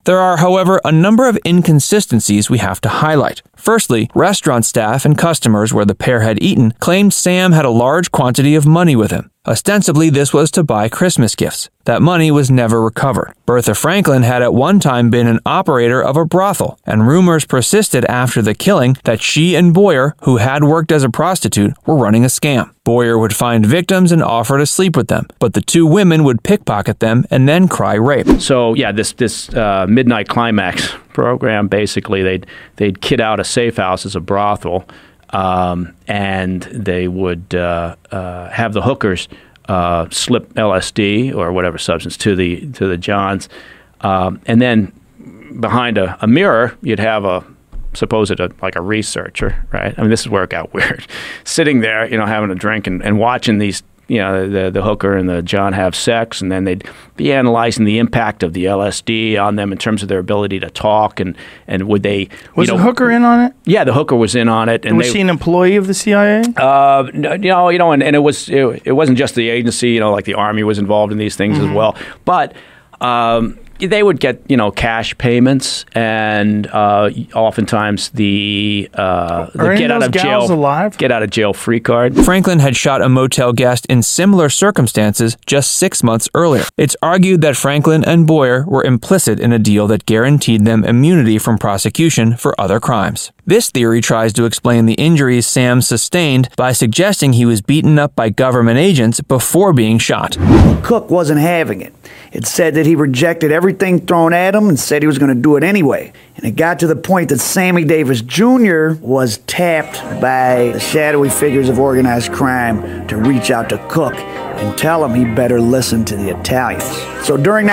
There are, however, a number of inconsistencies we have to highlight. Firstly, restaurant staff and customers where the pair had eaten claimed Sam had a large quantity of money with him. Ostensibly, this was to buy Christmas gifts. That money was never recovered. Bertha Franklin had at one time been an operator of a brothel, and rumors persisted after the killing that she and Boyer, who had worked as a prostitute, were running a scam. Boyer would find victims and offer to sleep with them, but the two women would pickpocket them and then cry rape. So yeah, this Midnight Climax program, basically they'd kit out a safe house as a brothel, and they would have the hookers slip LSD or whatever substance to the Johns, and then behind a mirror you'd have a like a researcher, right? I mean, this is where it got weird. Sitting there, having a drink and watching these, the hooker and the John have sex, and then they'd be analyzing the impact of the LSD on them in terms of their ability to talk, and would they... Was the hooker in on it? Yeah, the hooker was in on it. And was she an employee of the CIA? No, and it wasn't just the agency, like the Army was involved in these things as well. But... they would get, cash payments, and oftentimes the get out of jail free card. Franklin had shot a motel guest in similar circumstances just 6 months earlier. It's argued that Franklin and Boyer were implicit in a deal that guaranteed them immunity from prosecution for other crimes. This theory tries to explain the injuries Sam sustained by suggesting he was beaten up by government agents before being shot. Cook wasn't having it. It said that he rejected everything thrown at him and said he was going to do it anyway. And it got to the point that Sammy Davis Jr. was tapped by the shadowy figures of organized crime to reach out to Cook and tell him he better listen to the Italians. So during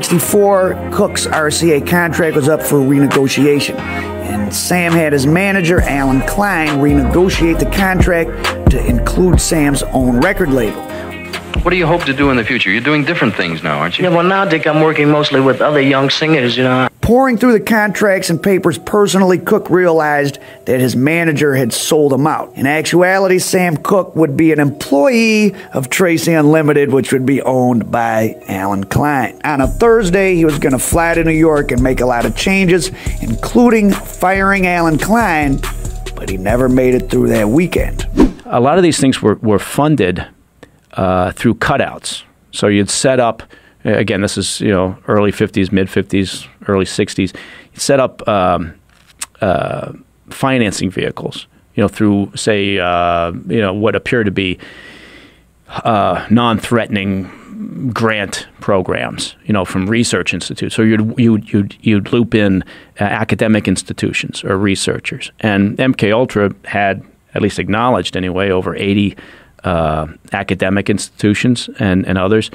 1964, Cook's RCA contract was up for renegotiation. And Sam had his manager, Alan Klein, renegotiate the contract to include Sam's own record label. What do you hope to do in the future? You're doing different things now, aren't you? Yeah, well, now, Dick, I'm working mostly with other young singers, Pouring through the contracts and papers personally, Cook realized that his manager had sold him out. In actuality, Sam Cooke would be an employee of Tracy Unlimited, which would be owned by Alan Klein. On a Thursday, he was going to fly to New York and make a lot of changes, including firing Alan Klein, but he never made it through that weekend. A lot of these things were funded through cutouts. So you'd set up, again, this is, early 50s, mid 50s, early 60s, you'd set up financing vehicles, through, say, what appear to be non-threatening grant programs, from research institutes. So you'd loop in academic institutions or researchers. And MK Ultra had, at least acknowledged anyway, over 80 academic institutions and others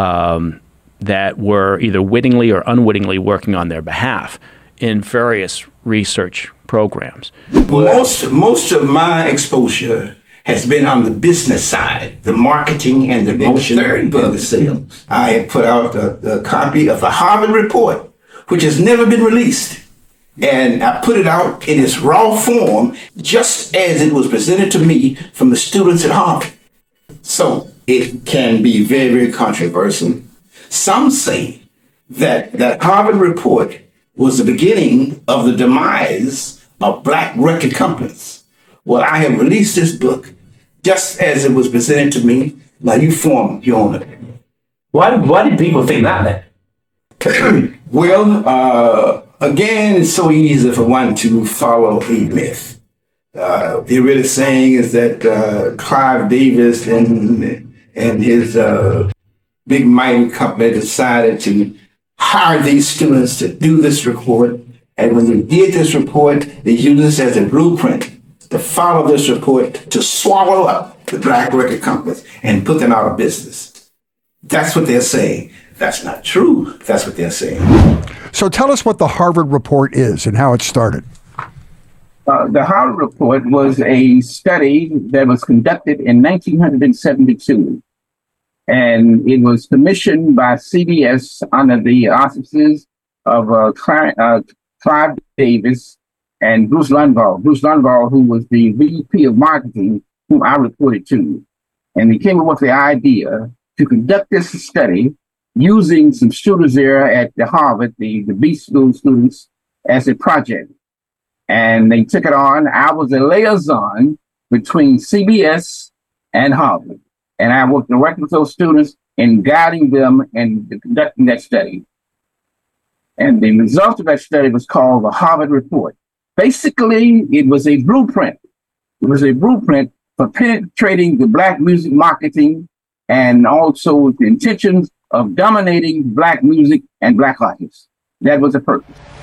that were either wittingly or unwittingly working on their behalf in various research programs. Most of my exposure has been on the business side, the marketing and the promotion and the sales. I have put out a copy of the Harvard report, which has never been released. And I put it out in its raw form, just as it was presented to me from the students at Harvard. So it can be very, very controversial. Some say that that Harvard report was the beginning of the demise of black record companies. Well, I have released this book just as it was presented to me. Now you form your own opinion. Why did people think that then? Well, again, it's so easy for one to follow a myth. The really saying is that Clive Davis and his big mining company decided to hire these students to do this report. And when they did this report, they used this as a blueprint to follow this report to swallow up the black record companies and put them out of business. That's what they're saying. That's not true. That's what they're saying. So tell us what the Harvard report is and how it started. The Harvard report was a study that was conducted in 1972. And it was commissioned by CBS under the auspices of Clive Davis and Bruce Lundvall. Bruce Lundvall, who was the VP of marketing, whom I reported to. And they came up with the idea to conduct this study using some students there at the Harvard, the B school students, as a project. And they took it on. I was a liaison between CBS and Harvard. And I worked directly with those students in guiding them and conducting that study. And the result of that study was called the Harvard Report. Basically, it was a blueprint. It was a blueprint for penetrating the Black music marketing and also the intentions of dominating Black music and Black artists. That was the purpose.